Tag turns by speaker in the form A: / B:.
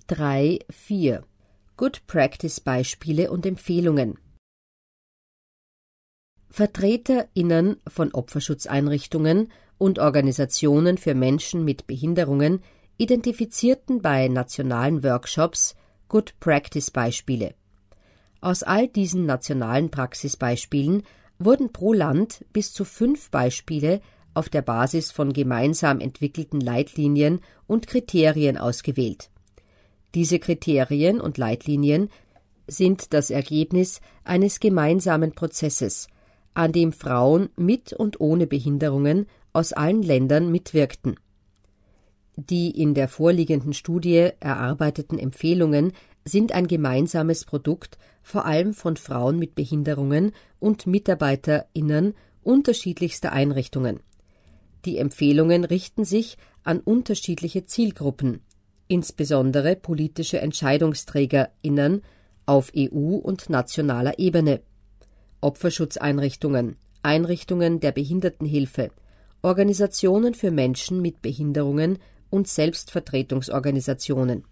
A: 3.4 Good Practice Beispiele und Empfehlungen. VertreterInnen von Opferschutzeinrichtungen und Organisationen für Menschen mit Behinderungen identifizierten bei nationalen Workshops Good Practice Beispiele. Aus all diesen nationalen Praxisbeispielen wurden pro Land bis zu 5 Beispiele auf der Basis von gemeinsam entwickelten Leitlinien und Kriterien ausgewählt. Diese Kriterien und Leitlinien sind das Ergebnis eines gemeinsamen Prozesses, an dem Frauen mit und ohne Behinderungen aus allen Ländern mitwirkten. Die in der vorliegenden Studie erarbeiteten Empfehlungen sind ein gemeinsames Produkt vor allem von Frauen mit Behinderungen und MitarbeiterInnen unterschiedlichster Einrichtungen. Die Empfehlungen richten sich an unterschiedliche Zielgruppen, insbesondere politische EntscheidungsträgerInnen auf EU- und nationaler Ebene, Opferschutzeinrichtungen, Einrichtungen der Behindertenhilfe, Organisationen für Menschen mit Behinderungen und Selbstvertretungsorganisationen.